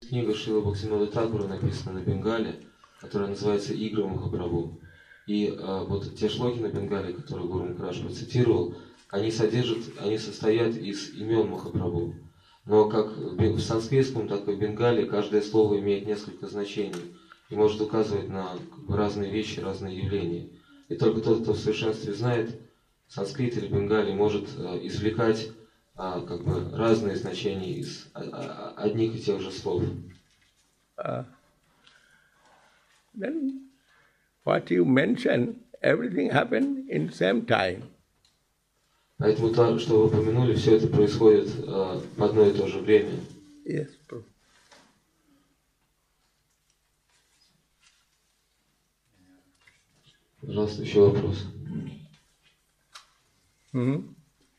Книга Шрила Бхактивинода Thakura написана на бенгале, которая называется «Игры Махапрабху». И вот те шлоки на бенгале, которые Гуру Махарадж процитировал, они состоят из имен Махапрабху. Но как в санскритском, так и в бенгале каждое слово имеет несколько значений и может указывать на разные вещи, разные явления. И только тот, кто в совершенстве знает санскрит или бенгали, может извлекать разные значения из одних и тех же слов. Then what you mention, everything happened in same time. Поэтому то, что вы упомянули, все это происходит в одно и то же время. Yes, bro. Пожалуйста, еще вопрос. Mm-hmm.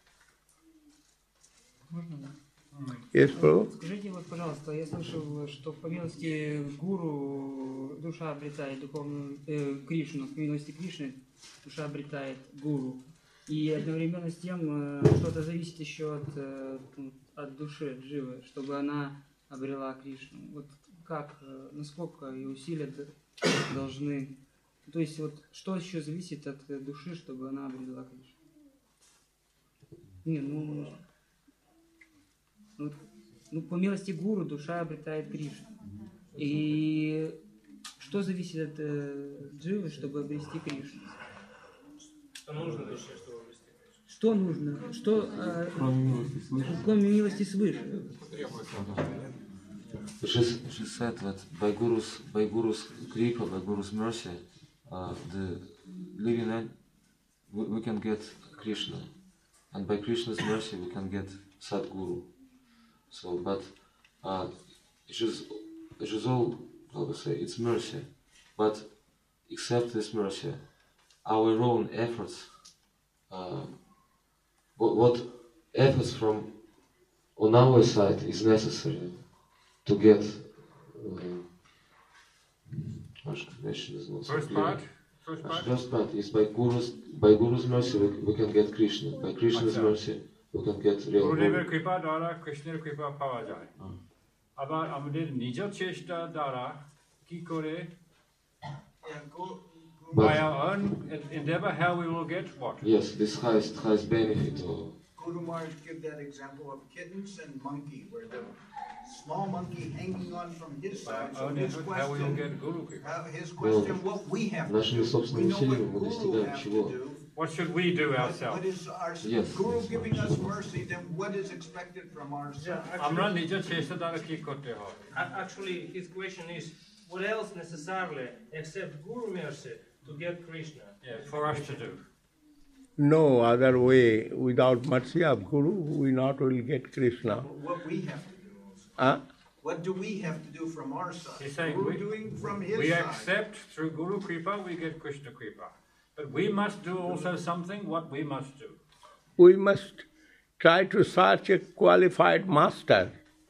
Можно, да? Yes, bro. Скажите, вот, пожалуйста, я слышал, что по милости гуру душа обретает духовную Кришну, по милости Кришны душа обретает гуру. И одновременно с тем что-то зависит еще от души, от дживы, чтобы она обрела Кришну. Вот как, насколько и усилия должны... То есть вот что еще зависит от души, чтобы она обрела Кришну? По милости гуру душа обретает Кришну. И что зависит от дживы, чтобы обрести Кришну? Что нужно душе, чтобы обрести Кришну? Что нужно? Кроме милости свыше. She said that by Guru's kripa, by Guru's mercy, the living we can get Krishna, and by Krishna's mercy we can get Sadguru. So, but it is all, how to say, it's mercy. But except this mercy, our own efforts, what efforts from on our side is necessary to get. First part is by Guru's mercy we can get Krishna. By Krishna's mercy we can get real গুরুদেবের Guru. কৃপা দ্বারা কৃষ্ণের কৃপা পাওয়া যায়। আবার আমাদের নিজ চেষ্টা দ্বারা কি করে by our own endeavor how we will get what? Yes, this highest benefit. Guru Maharaj give that example of kittens and monkey, where the small monkey hanging on from his side. So his how we will get question, Guru Kripa. what we have to Нашими do. We собственными know усилиями мы what Guru достигаем have чего? to do. What should we do But ourselves? is our Yes, Guru yes, giving yes. us mercy? Then what is expected from our side? আমরা নিজ চেষ্টা দ্বারা কি করতে হয়? Actually, his question is, what else necessarily except Guru mercy to get Krishna? Yeah, for us to do. No other way. Without mercy of Guru, we not will get Krishna. What we have to do also. What do we have to do from our side? He's saying Guru doing from his we side. accept through Guru Kripa we get Krishna Kripa. But we must do also something what we must do. We must try to search a qualified master.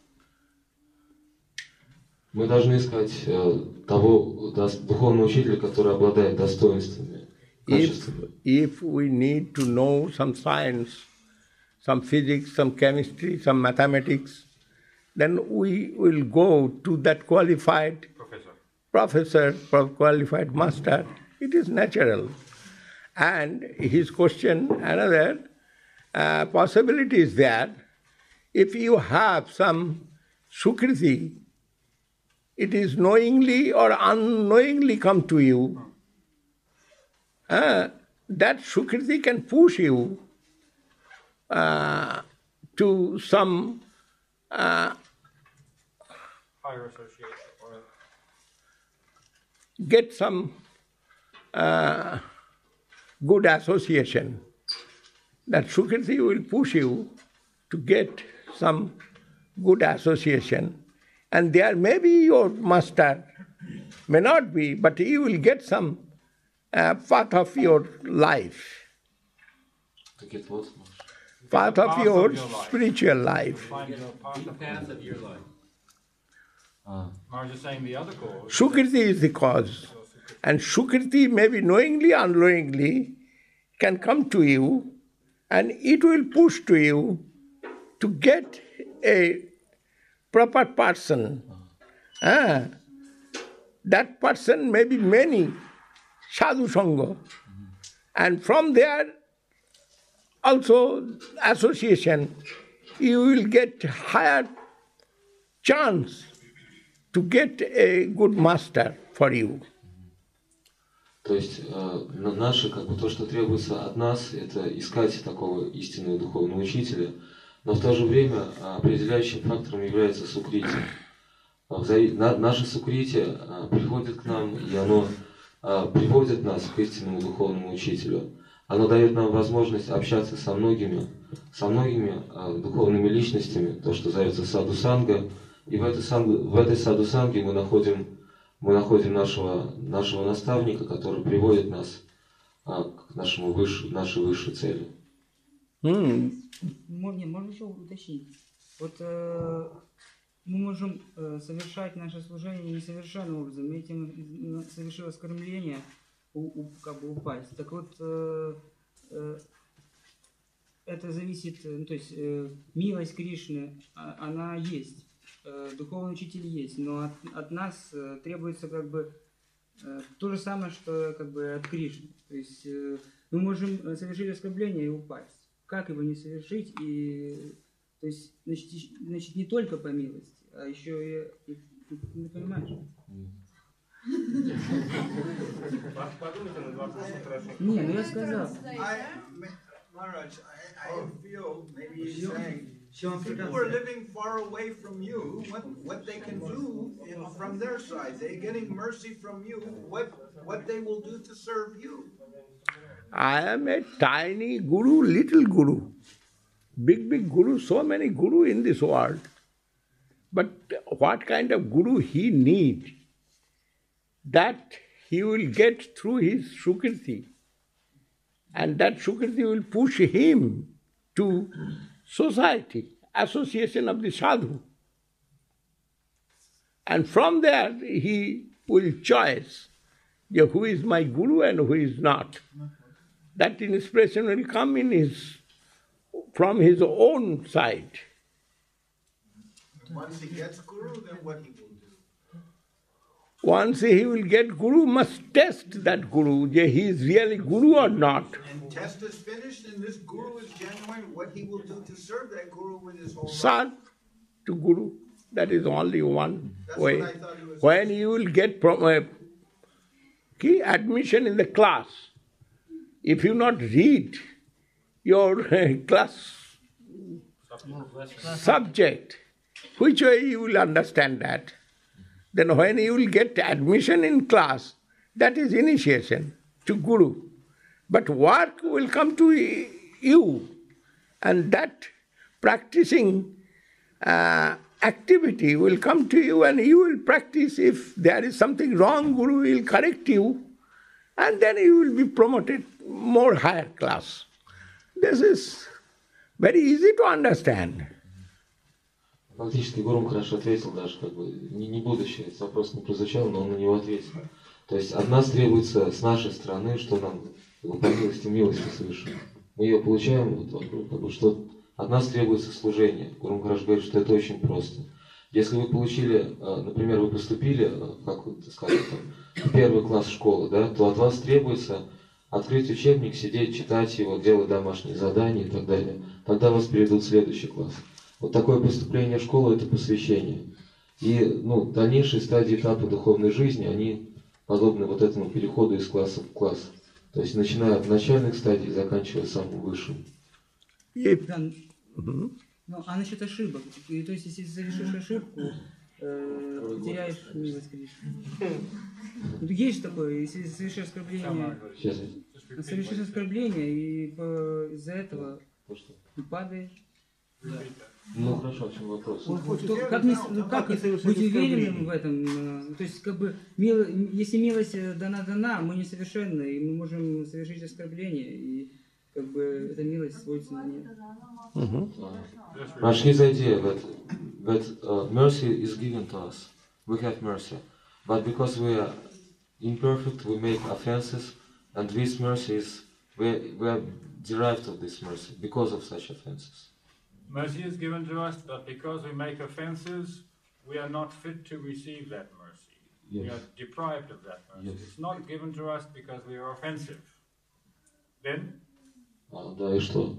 Мы должны искать того духовного учителя, который обладает достоинствами, качествами. If we need to know some science, some physics, some chemistry, some mathematics, then we will go to that qualified professor, qualified master. It is natural. And his question, another possibility is that if you have some sukriti, it is knowingly or unknowingly come to you, that sukriti can push you to some Higher association or get some good association. That sukriti will push you to get some good association. And there may be your master, may not be, but you will get some part of your life, part of your spiritual life. the path of your life. Maharaj is saying the other cause. Sukriti is the cause. And Sukriti, maybe knowingly, unknowingly, can come to you and it will push to you to get a proper person that person may be many sadhu sangha, and from there also association, you will get higher chance to get a good master for you. То есть наше, как бы, то, что требуется от нас, это искать такого истинного духовного учителя, но в то же время определяющим фактором является сукрити. Наше сукрити приходит к нам, и оно приводит нас к истинному духовному учителю. Оно дает нам возможность общаться со многими духовными личностями, то, что зовется саду-санга, и в этой саду-санге мы находим нашего наставника, который приводит нас к нашей высшей цели. Можно еще уточнить. Вот мы можем совершать наше служение несовершенным образом, и этим совершив оскорбление, как бы упасть. Так вот, это зависит, то есть милость Кришны, она есть. Духовный учитель есть, но от нас требуется как бы то же самое, что как бы от Кришны. То есть мы можем совершить оскорбление и упасть. Как его не совершить? То есть, значит, не только по милости, а еще и ты понимаешь? Не, ну я сказал. Maharaj, I feel maybe he's saying, people are living far away from you. What they can do from their side, they're getting mercy from you. What they will do to serve you? I am a tiny guru, little guru. Big guru, so many guru in this world. But what kind of guru he need? That he will get through his Sukriti. And that Sukriti will push him to society, association of the sadhu. And from there he will choose who is my guru and who is not. That inspiration will come from his own side. Once he gets guru, then what he will do? Once he will get guru, must test that guru, he is really guru or not. And test is finished and this guru is genuine, what he will do to serve that guru with his whole life. Serve to guru, that is only one That's way. what I thought he was When you will get admission in the class, if you not read your class subject, which way you will understand that? Then when you will get admission in class, that is initiation to guru. But work will come to you, and that practicing activity will come to you, and you will practice. If there is something wrong, guru will correct you, and then you will be promoted more higher class. This is very easy to understand. Фактически Гуру Махарадж ответил даже, как бы, не будущее, этот вопрос не прозвучал, но он на него ответил. То есть от нас требуется с нашей стороны, что нам по милости свыше. Мы ее получаем, вот, как бы, что от нас требуется служение. Гуру Махарадж говорит, что это очень просто. Если вы получили, например, вы поступили, как вы сказали, в первый класс школы, да, то от вас требуется открыть учебник, сидеть, читать его, делать домашние задания и так далее. Тогда вас переведут в следующий класс. Вот такое поступление в школу – это посвящение. И дальнейшие стадии, этапы духовной жизни, они подобны вот этому переходу из класса в класс. То есть начиная от начальных стадий, заканчивая самым высшим. Да. Ну, а насчет ошибок? То есть, если совершишь ошибку, теряешь милость Кришны. Ну, есть такое, если совершишь оскорбление, и из-за этого падаешь. Да. Ну хорошо, в чем вопрос? Как быть уверенным в этом? То есть, как бы, если милость дана, мы несовершенны, и мы можем совершить оскорбление, и как бы эта милость сводится на нет. His idea that mercy is given to us. We have mercy. But because we are imperfect, we make offenses, and this mercy is, we are derived of this mercy because of such offenses. Mercy is given to us, but because we make offenses, we are not fit to receive that mercy. We are deprived of that mercy. It's not given to us because we are offensive. Then? Да, и что?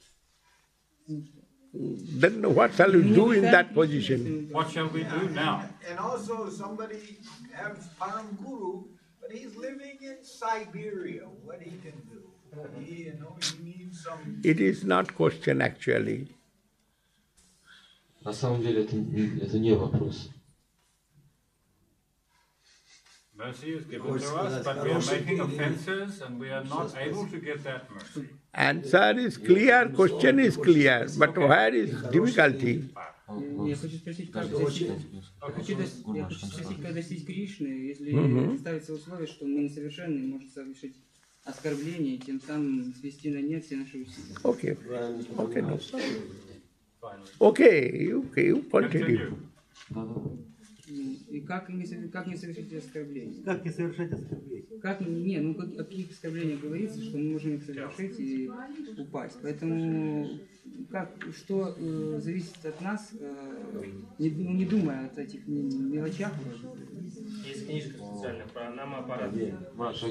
Then what shall we do in that position? What shall we do now? And also somebody has Param Guru, but he's living in Siberia. What he can do? He needs some... It is not question actually. На самом деле это не вопрос. Mercy is given to us, but we are making offenses and we are not able to get that mercy. Answer is clear, question is clear, but where is difficulty? Я хочу спросить, как достичь Кришны, если ставится условие, что мы несовершенны, может совершить оскорбление, тем самым свести на нет все наши усилия. Okay, no. Okay, you continue. И как не совершить оскорбление? Как не совершать оскорбление? О каких оскорблениях говорится, что мы можем их совершить и упасть. Поэтому что зависит от нас, не думая о этих мелочах. Есть книжка специальная про намапарат. Маша,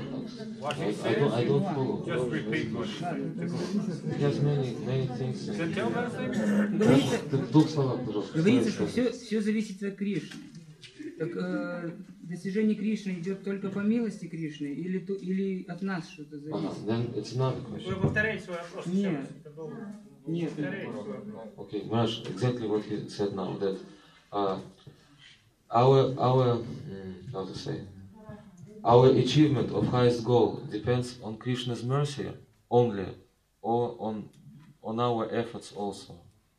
I don't follow. Just repeat what Just many things. Tell those things. В двух словах, пожалуйста. Говорится, что все зависит от Кришны. Так достижение Кришны идет только по милости Кришны или от нас что-то зависит? Вы повторяете свой вопрос. Нет. Okay, Maharaj, exactly what you said now, that our achievement of highest goal depends on Krishna's mercy only, or on our efforts also.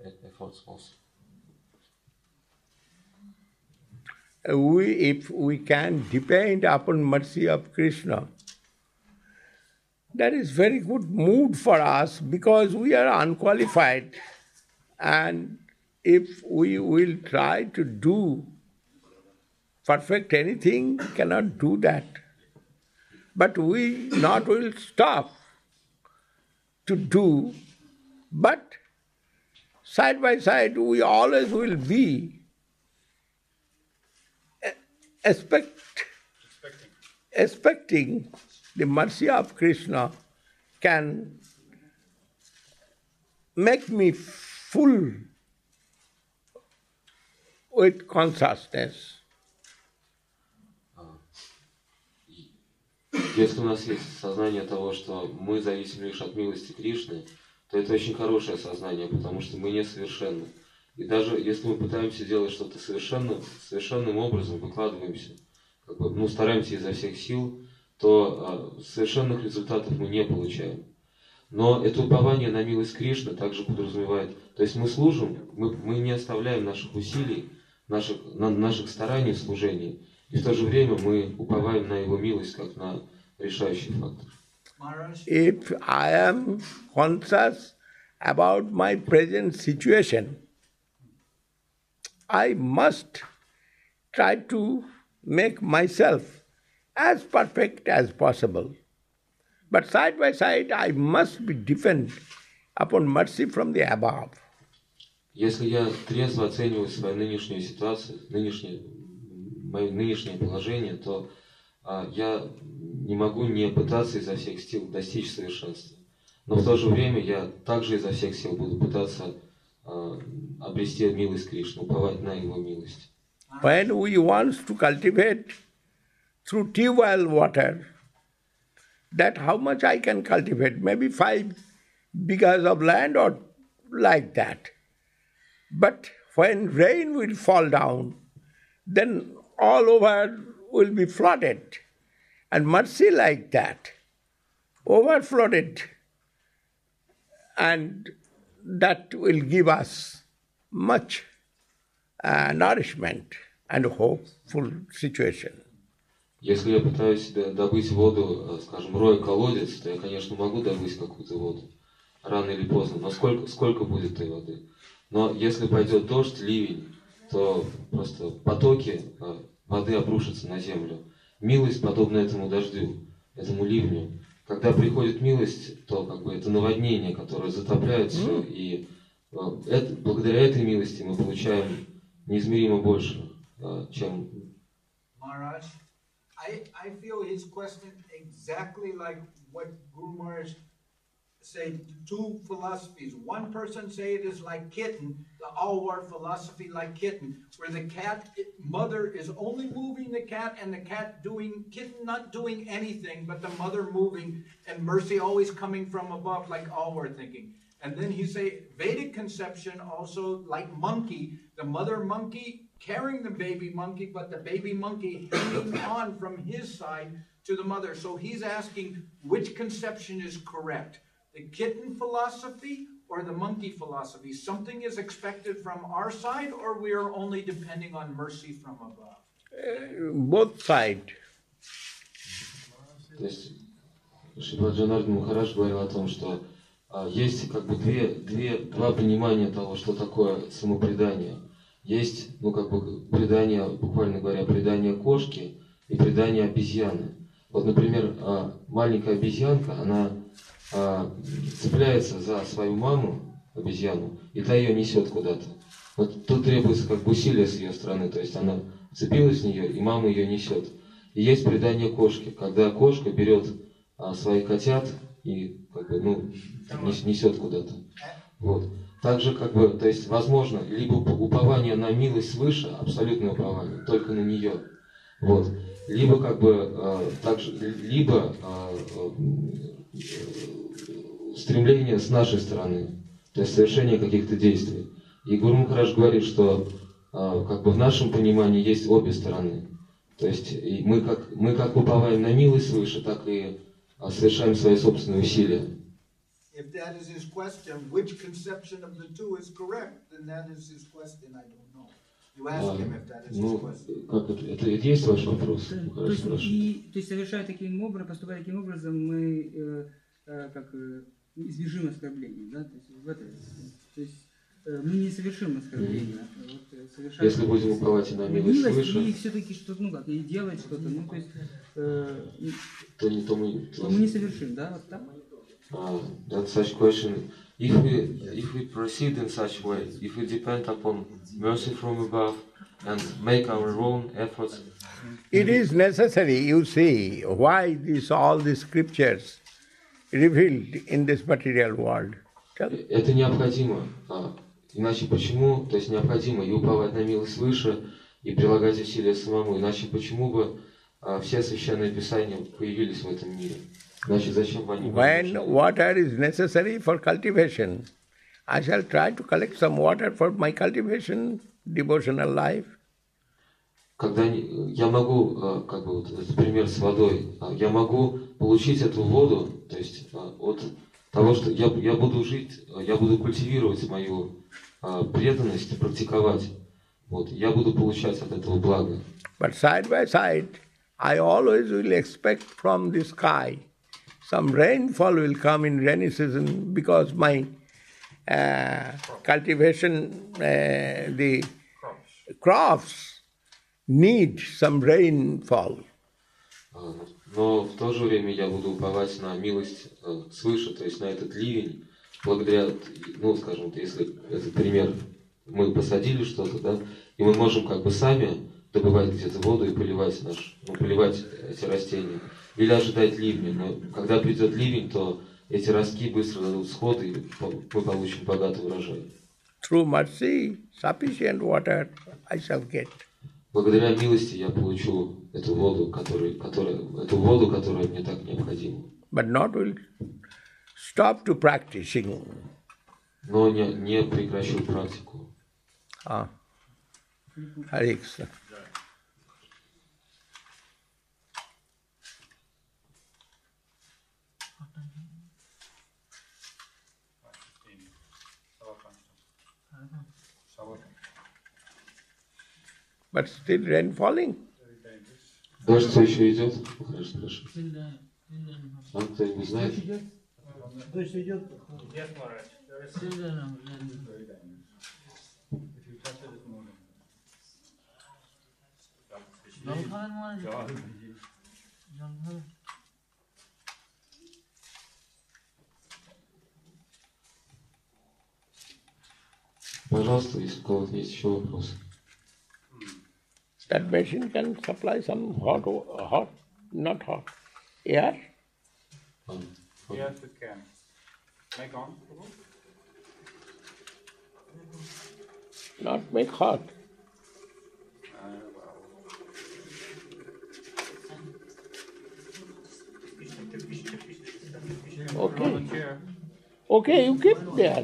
If we can depend upon mercy of Krishna, that is very good mood for us because we are unqualified, and if we will try to do perfect anything, cannot do that. But we not will stop to do, but side by side we always will be expecting the mercy of Krishna can make me full with consciousness. Если у нас есть сознание того, что мы зависим лишь от милости Кришны, то это очень хорошее сознание, потому что мы несовершенны. И даже если мы пытаемся делать что-то совершенным образом, выкладываемся, стараемся изо всех сил, то совершенных результатов мы не получаем. Но это упование на милость Кришны также подразумевает, то есть мы служим, мы не оставляем наших усилий, наших стараний в служении, и в то же время мы уповаем на Его милость как на решающий фактор. If I am conscious about my present situation, I must try to make myself as perfect as possible. But side by side, I must be dependent upon mercy from the above. Если я трезво оцениваю свою нынешнюю ситуацию, мое нынешнее положение, то я не могу не пытаться изо всех сил достичь совершенства. Но в то же время я также изо всех сил буду пытаться обрести милость Кришны, уповать на Его милость. When we want to cultivate through tube-well water, that how much I can cultivate, maybe 5 bighas of land or like that. But when rain will fall down, then all over will be flooded. And mercy like that, overflooded. And that will give us much nourishment and hopeful situation. Если я пытаюсь добыть воду, скажем, роя колодец, то я, конечно, могу добыть какую-то воду, рано или поздно, но сколько будет той воды? Но если пойдет дождь, ливень, то просто потоки воды обрушатся на землю. Милость подобна этому дождю, этому ливню. Когда приходит милость, то это наводнение, которое затопляет все, и благодаря этой милости мы получаем неизмеримо больше, чем... Maharaj, I feel his question exactly like what Guru Maharaj say two philosophies. One person say it is like kitten, the Alwar philosophy like kitten, where the cat mother is only moving the cat and the cat doing, kitten not doing anything, but the mother moving and mercy always coming from above like Alwar thinking. And then he say Vedic conception also like monkey, the mother monkey carrying the baby monkey, but the baby monkey hanging on from his side to the mother. So he's asking which conception is correct. The kitten philosophy or the monkey philosophy? Something is expected from our side, or we are only depending on mercy from above? Both sides. То есть Шрила Джанардан Махарадж говорил о том, что есть как бы два понимания того, что такое самопредание. Есть, ну как бы предание, буквально говоря, предание кошки и предание обезьяны. Вот, например, маленькая обезьянка, она цепляется за свою маму, обезьяну, и та ее несет куда-то. Вот тут требуется как бы усилие с ее стороны, то есть она цепилась в нее, и мама ее несет. И есть предание кошки, когда кошка берет своих котят и как бы, ну, несет куда-то. Вот. Также как бы, то есть возможно либо упование на милость свыше, абсолютное упование, только на нее. Вот. Либо как бы также, либо стремление с нашей стороны, то есть совершение каких-то действий. И Гуру Махарадж говорит, что как бы в нашем понимании есть обе стороны. То есть и мы как уповаем на милость свыше, так и совершаем свои собственные усилия. If that is his question, which conception of the two is correct, then that is his question, I don't know. You ask him if that is his question. Как это есть ваш вопрос? То есть совершая таким образом, поступая таким образом, мы избежим оскорбления, да? То есть мы не совершим оскорбления. Если будем уповать на милость свыше, и все-таки что-то, ну как, и делать что-то, ну то есть, то мы не совершим, да? Вот так? That's such question. If we proceed in such way, if we depend upon mercy from above and make our own efforts, it is necessary. You see why all these scriptures revealed in this material world. Это необходимо. Иначе почему? То есть необходимо и уповать на милость свыше, и прилагать усилия самому. Иначе почему бы все священные писания появились в этом мире? Иначе зачем бы они были? When water is necessary for cultivation, I shall try to collect some water for my cultivation, devotional life. Когда я могу, как бы вот этот пример с водой, я могу получить эту воду, то есть от того, что я буду жить, я буду культивировать мою преданность, практиковать. Вот, я буду получать от этого благо. But side by side, I always will expect from the sky some rainfall will come in rainy season because my cultivation, the crops need some rainfall. Но в то же время я буду уповать на милость свыше, то есть на этот ливень, благодаря, ну, скажем, если этот пример, мы посадили что-то, да, и мы можем как бы сами добывать где-то воду и поливать поливать эти растения. Или ожидать ливня. Но когда придет ливень, то эти ростки быстро дадут всходы, и мы получим богатый урожай. Through mercy, sufficient water I shall get. Благодаря милости я получу эту воду, которая мне так необходима. But not will stop to practicing. Но не прекращу практику. Hare Krishna. But still rain falling. Дождь все еще идет? Хорошо, хорошо. Кто-нибудь знает? Дождь идет. Yes, Maharaj. Пожалуйста, если у кого-то есть еще вопросы. That machine can supply some not hot, air. Yes, it can. Make on. Not make hot. Okay. Okay, you keep there.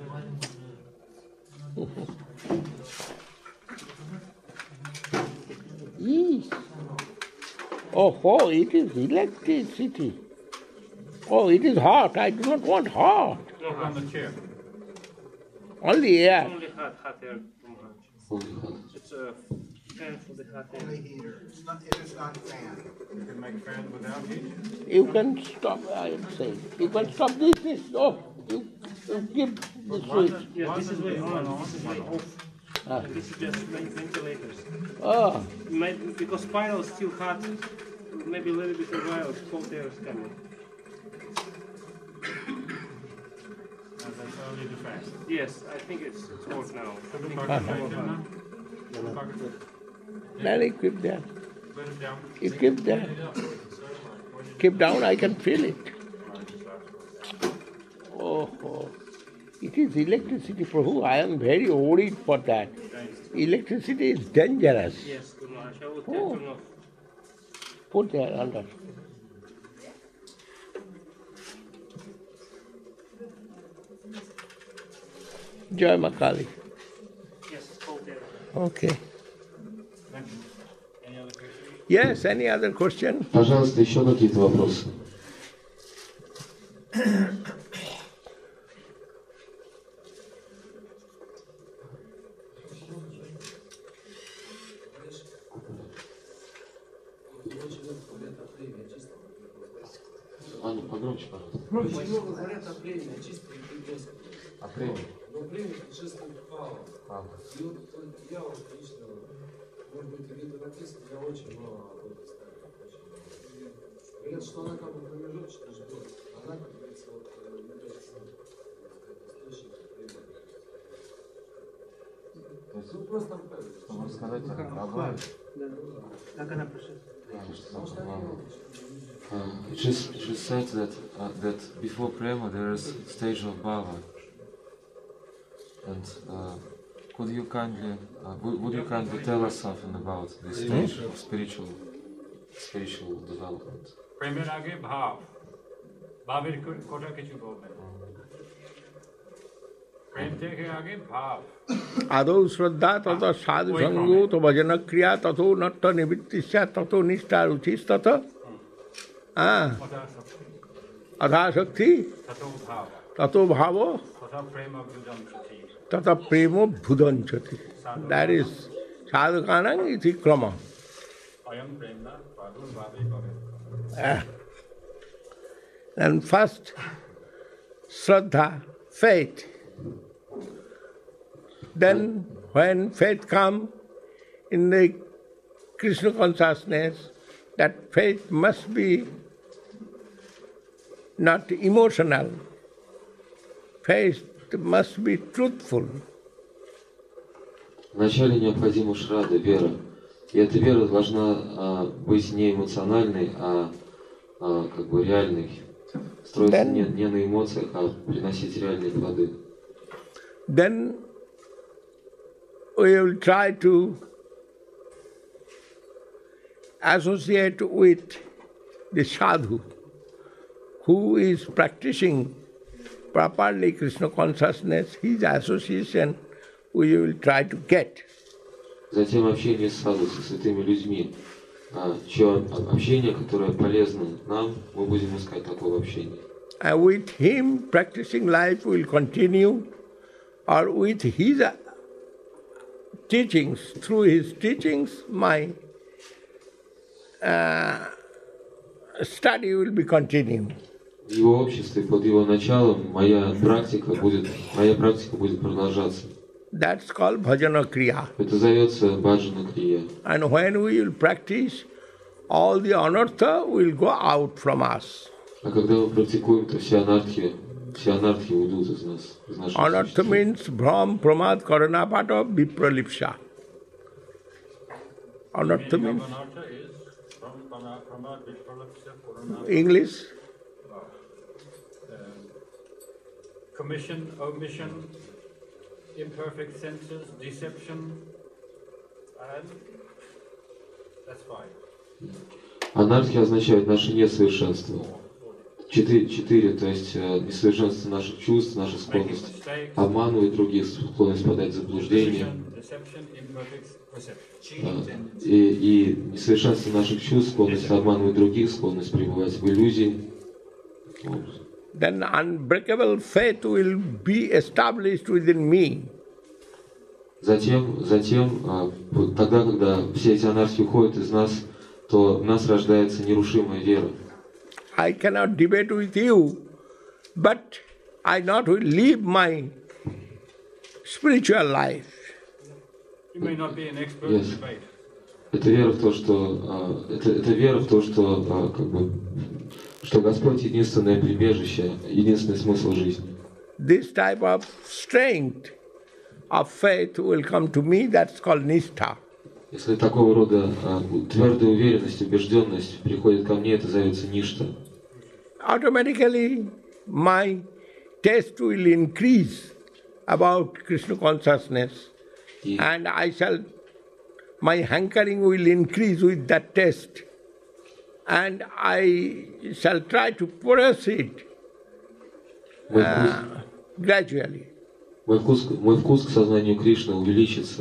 Yes. Oh, it is electricity. Oh, it is hot. I do not want hot. Look on the chair. Only air. Only hot air. It's a fan for the hot air. Only heater. It is not fan. You can make fans without heat. You can stop, I am saying. You can stop this. Oh, you give the switch. Yeah, this is way on. This is way off. This is just ventilators. Oh, Maybe, because spiral is still hot, maybe a little bit of while cold air is coming. And that's only the fan. Yes, I think it's off now. So the bucket right there now. then you keep there. Put it down. You keep there. Keep down, I can feel it. Oh. It is electricity, Prabhu. I am very worried for that. Electricity is dangerous. Yes, too much. I will turn off. Put there under. Jai Makali. Yes, cold air. Okay. Any other questions? Yes, any other question? Пожалуйста, еще какие-то вопросы? Аня, погромче, пожалуйста. Много говорят о племени, о чистой прекрасной. А премия? Но племя предшествует Павла. И вот я вот лично, может быть, где-то написано, я очень мало об этом знаю. Говорят, что она как бы промежуточно ждет. Она, как говорится, вот является источником племени. Ну просто Чтобы рассказать о Баве. Как она прошла? It is said that before Prema there is a stage of Bhava. And would you kindly tell us something about this stage of spiritual development? প্রেমের আগে ভাব ভাবের কথা কিছু বলবেন প্রেম থেকে আগে ভাব आदौ श्रद्धा तत साधु संगो तो भजन क्रिया तथो नट्ट निवृत्तिश्च तथो निष्ठा रुचिस्तथ अथाशक्ति तथो भाव तथा प्रेमो भुदंचति. That is sadhukanang iti krama. And first, Shraddha, faith. Then, when faith comes in the Krishna consciousness, that faith must be not emotional. Faith must be truthful. Вначале необходима шрада, вера. И эта вера должна быть не эмоциональной, а как бы реальной. Строиться не на эмоциях, а приносить реальные плоды. Then we will try to associate with the sadhu who is practicing properly Krishna consciousness. His association we will try to get. Затем общение с саду, со святыми людьми, чье общение, которое полезно нам, мы будем искать такого общения. And with him practicing life will continue, or with his teachings, through his teachings, my study will be continued. В его обществе, под его началом, моя практика будет продолжаться. That's called bhajana kriya. Это зовется баджана крия. And when we will practice, all the anartha will go out from us. А когда мы практикуем, то все анархии уйдут из нас, из нашего Anartha существа. means bhram, pramad, karanapata, vipralipsa. Anartha means English. Commission, omission, imperfect senses, deception, and that's fine. Анархия означает наше несовершенство. Четыре, то есть несовершенство наших чувств, наша склонность обманывать других, склонность подать в заблуждение. И несовершенство наших чувств, склонность обманывать других, склонность пребывать в иллюзии. Then unbreakable faith will be established within me. Затем, тогда, когда все эти анархии уходят из нас, то в нас рождается нерушимая вера. I cannot debate with you, but I not will live my spiritual life. You may not be an expert in debate. Это вера в то, что что Господь единственное прибежище, единственный смысл жизни. This type of strength of faith will come to me. That's called nishtha. Если такого рода твердая уверенность, убежденность приходит ко мне, это зовется ништа. Automatically, my taste will increase about Krishna consciousness, and my hankering will increase with that taste, and I shall try to proceed gradually. Мой вкус к сознанию Кришны увеличится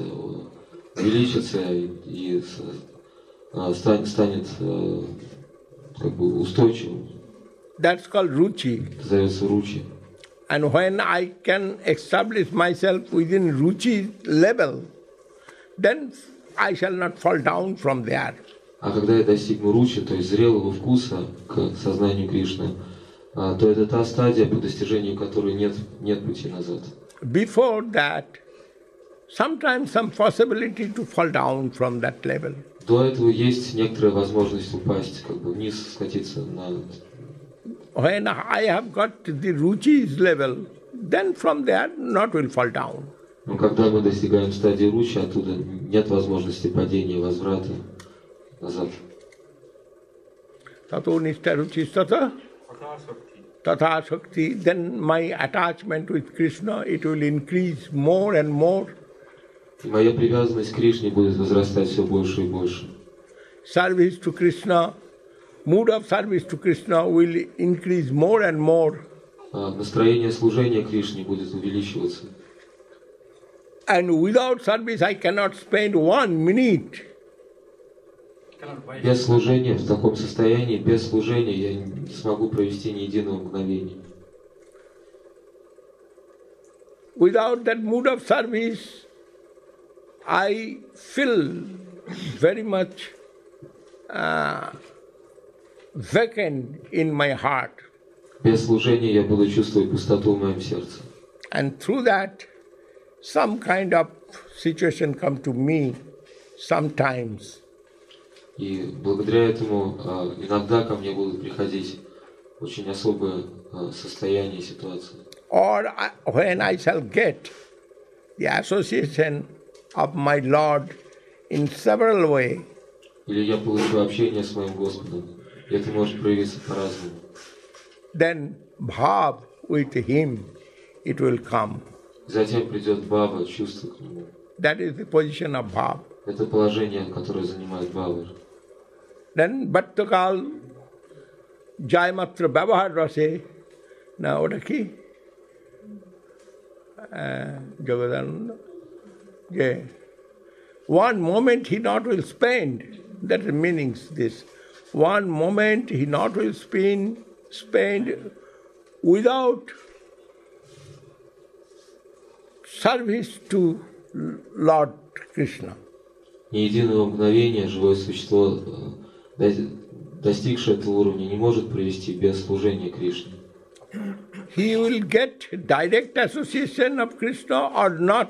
и станет устойчивым. That's called ruchi. Это зовется ручи. And when I can establish myself within ruchi level, then I shall not fall down from there. А когда я достигну ручи, то есть зрелого вкуса к сознанию Кришны, то это та стадия, по достижению которой нет пути назад. Before that, sometimes some possibility to fall down from that level. До этого есть некоторая возможность упасть, вниз, скатиться на... When I have got the ruchi's level, then from there not will fall down. Но когда мы достигаем стадии ручи, оттуда нет возможности падения, возврата назад. Tato nishta ruchi tata tata shakti. Then my attachment with Krishna, it will increase more and more. И моя привязанность к Кришне будет возрастать все больше и больше. Service to Krishna, mood of service to Krishna will increase more and more. Настроение служения Кришне будет увеличиваться. And without service I cannot spend 1 minute. Без служения, в таком состоянии, без служения я не смогу провести ни единого мгновения. Without that mood of service, I feel very much vacant in my heart. Без служения я буду чувствовать пустоту в моем сердце. And through that, some kind of situation come to me sometimes. И благодаря этому иногда ко мне будут приходить очень особые состояния и ситуации. Or when I shall get the association of my Lord in several ways. Или я получу общение с моим Господом. И это может проявиться по-разному. Then bhav with him, it will come. Затем придет бхава, чувство к нему. That is the position of bhav. Это положение, которое занимает бхава. Then Bhattakal Jayamatra Babahar Rase. Now what ki? Jagadananda. Yeah. 1 moment he not will spend. That means this. 1 moment he not will spend without service to Lord Krishna. Ни единого мгновения живое существо, достигшее этого уровня, не может провести без служения Кришне. He will get direct association of Krishna or not,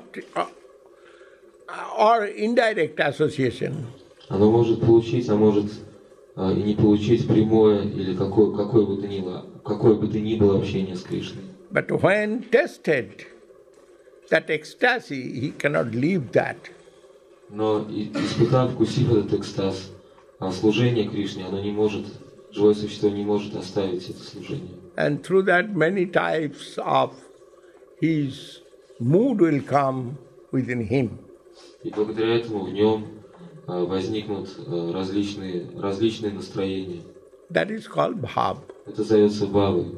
or indirect association. Оно может получить, а может и не получить прямое или какое бы то ни было общение с Кришной. But when tested, that ecstasy, he cannot leave that. Но испытав, вкусив этот экстаз, служение Кришне, оно не может, живое существо не может оставить это служение. And through that many types of his mood will come within him. И благодаря этому в нем возникнут различные настроения. That is called bhav. Это зовется бхавой.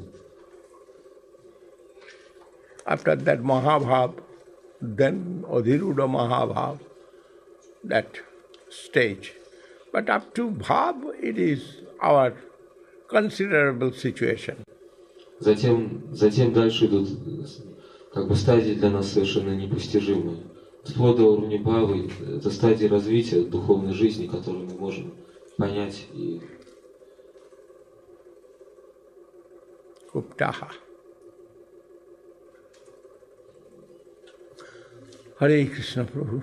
After that Mahabhav, then Adhiruddha Mahabhav, that stage. But up to Bhav, it is our considerable situation. Затем дальше идут как бы стадии для нас совершенно непостижимые. Вплоть до уровня бхавы, это стадии развития духовной жизни, которую мы можем понять и... Guptaha. Hare Krishna Prabhu.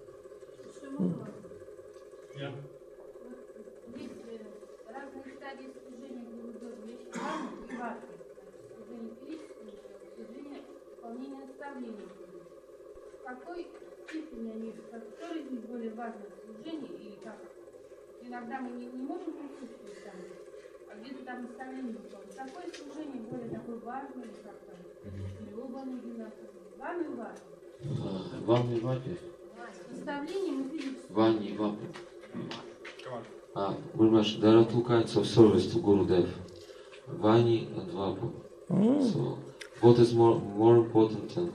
В какой степени они, который из них более важно служение или как? Иногда мы не можем присутствовать там, а где-то там наставление выполнить. Какое служение более такое важное, или как там? Или оба они одинаковые? Вам и важно. Вам и вапе. Наставление мы видим. Вани и вапе. There are two kinds of service to Gurudev. Vani and Vapu. So, what is more important than,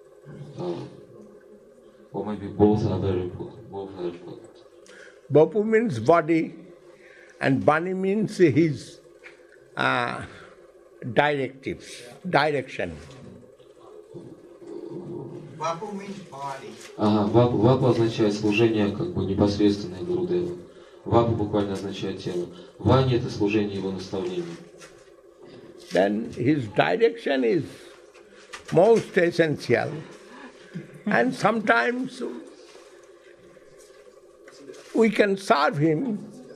or maybe both are very important. Both are important. Vapu means body, and Bani means his directives, direction. Vapu means body. Вапу означает служение как бы непосредственное Гурудеву. Вапу буквально означает тело. Вани это служение его наставлению. Then his direction is most essential. And sometimes we can serve him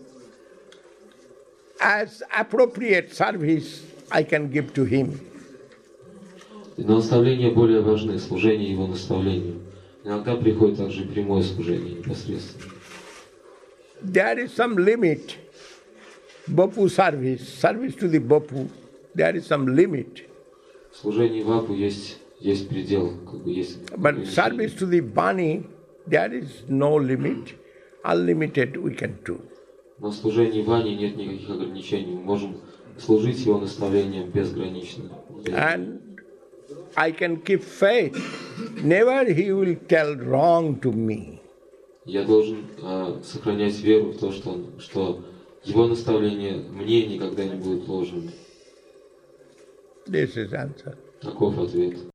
as appropriate service I can give to him. Но наставления более важны, служение его наставлению. Иногда приходит также и прямое служение непосредственно. There is some limit. Bapu service to the Bapu, there is some limit. В служении Вапу есть предел, как бы есть. But service to the Bani, there is no limit. Unlimited we can do. Но в служении Вани нет никаких ограничений. Мы можем служить его наставлениям безгранично. And I can keep faith. Never he will tell wrong to me. Я должен сохранять веру в то, что его наставления мне никогда не будут ложными. This is answer. Таков ответ.